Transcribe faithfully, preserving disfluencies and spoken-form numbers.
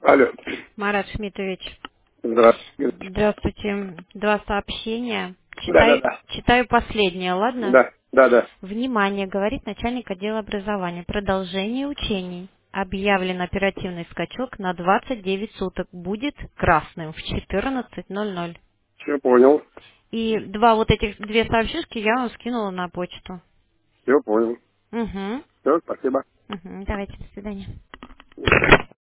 Алло. Марат Шмитович, Здравствуйте. здравствуйте. Два сообщения. Да, да, Читай, да. читаю последнее, ладно? Да, да, да. Внимание, говорит начальник отдела образования. Продолжение учений. Объявлен оперативный скачок на двадцать девять суток. Будет красным в четырнадцать ноль ноль. Все понял. И два вот этих, две сообщишки я вам скинула на почту. Все понял. Угу. Все, спасибо. Угу. Давайте, до свидания. До свидания.